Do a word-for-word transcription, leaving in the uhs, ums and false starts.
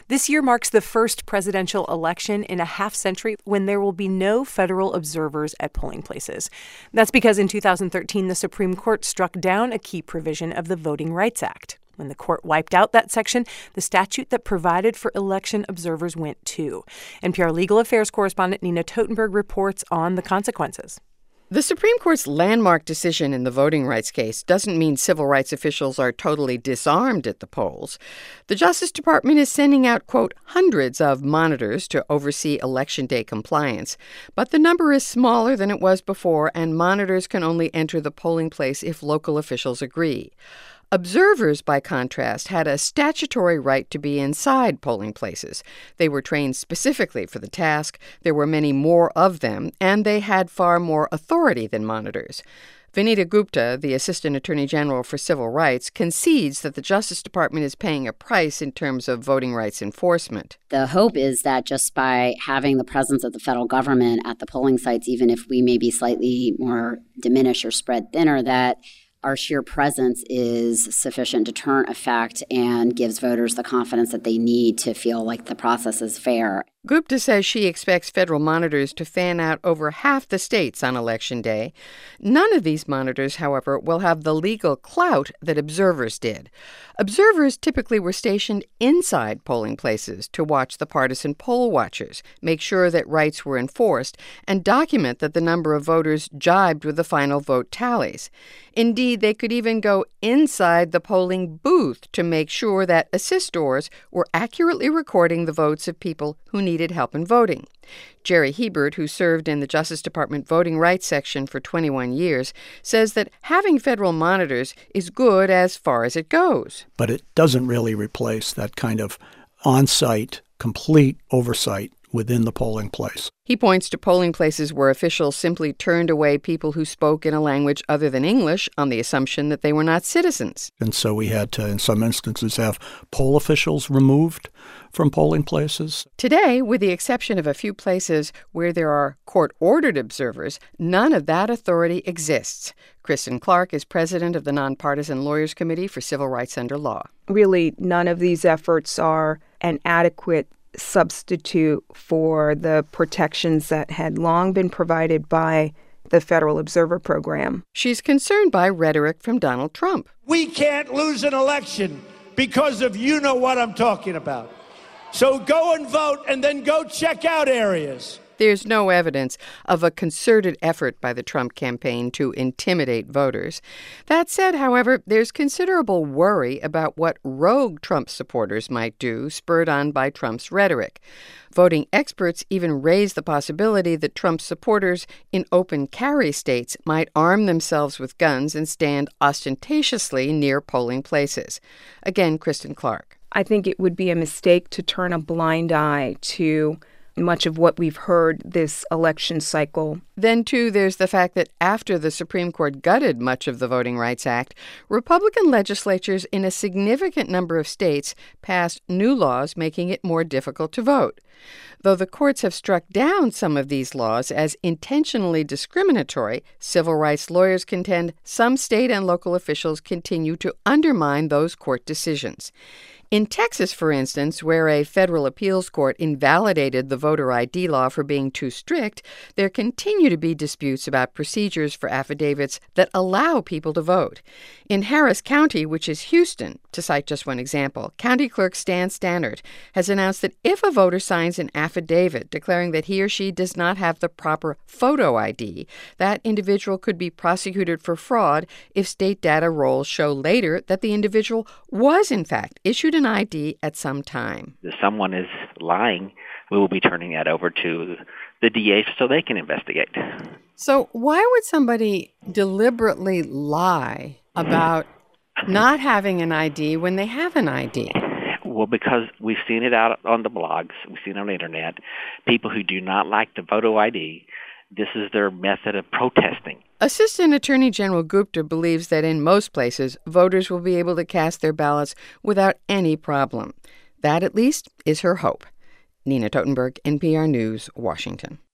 This year marks the first presidential election in a half century when there will be no federal observers at polling places. That's because in two thousand thirteen, the Supreme Court struck down a key provision of the Voting Rights Act. When the court wiped out that section, the statute that provided for election observers went too. N P R legal affairs correspondent Nina Totenberg reports on the consequences. The Supreme Court's landmark decision in the voting rights case doesn't mean civil rights officials are totally disarmed at the polls. The Justice Department is sending out, quote, hundreds of monitors to oversee Election Day compliance. But the number is smaller than it was before, and monitors can only enter the polling place if local officials agree. Observers, by contrast, had a statutory right to be inside polling places. They were trained specifically for the task, there were many more of them, and they had far more authority than monitors. Vanita Gupta, the Assistant Attorney General for Civil Rights, concedes that the Justice Department is paying a price in terms of voting rights enforcement. The hope is that just by having the presence of the federal government at the polling sites, even if we may be slightly more diminished or spread thinner, that our sheer presence is sufficient deterrent effect and gives voters the confidence that they need to feel like the process is fair. Gupta says she expects federal monitors to fan out over half the states on Election Day. None of these monitors, however, will have the legal clout that observers did. Observers typically were stationed inside polling places to watch the partisan poll watchers, make sure that rights were enforced, and document that the number of voters jibed with the final vote tallies. Indeed, they could even go inside the polling booth to make sure that assistors were accurately recording the votes of people who needed help in voting. Jerry Hebert, who served in the Justice Department voting rights section for twenty-one years, says that having federal monitors is good as far as it goes. But it doesn't really replace that kind of on-site, complete oversight within the polling place. He points to polling places where officials simply turned away people who spoke in a language other than English on the assumption that they were not citizens. And so we had to, in some instances, have poll officials removed from polling places. Today, with the exception of a few places where there are court-ordered observers, none of that authority exists. Kristen Clark is president of the Nonpartisan Lawyers Committee for Civil Rights Under Law. Really, none of these efforts are an adequate substitute for the protections that had long been provided by the Federal Observer Program. She's concerned by rhetoric from Donald Trump. We can't lose an election because of you know what I'm talking about. So go and vote and then go check out areas. There's no evidence of a concerted effort by the Trump campaign to intimidate voters. That said, however, there's considerable worry about what rogue Trump supporters might do, spurred on by Trump's rhetoric. Voting experts even raise the possibility that Trump supporters in open carry states might arm themselves with guns and stand ostentatiously near polling places. Again, Kristen Clark. I think it would be a mistake to turn a blind eye to much of what we've heard this election cycle. Then, too, there's the fact that after the Supreme Court gutted much of the Voting Rights Act, Republican legislatures in a significant number of states passed new laws making it more difficult to vote. Though the courts have struck down some of these laws as intentionally discriminatory, civil rights lawyers contend some state and local officials continue to undermine those court decisions. In Texas, for instance, where a federal appeals court invalidated the voter I D law for being too strict, there continue to be disputes about procedures for affidavits that allow people to vote. In Harris County, which is Houston, to cite just one example, County Clerk Stan Stannard has announced that if a voter signs an affidavit declaring that he or she does not have the proper photo I D, that individual could be prosecuted for fraud if state data rolls show later that the individual was, in fact, issued an I D at some time. If someone is lying, we will be turning that over to the D A so they can investigate. So why would somebody deliberately lie about not having an I D when they have an I D? Well, because we've seen it out on the blogs, we've seen it on the internet, people who do not like the photo I D, this is their method of protesting. Assistant Attorney General Gupta believes that in most places, voters will be able to cast their ballots without any problem. That, at least, is her hope. Nina Totenberg, N P R News, Washington.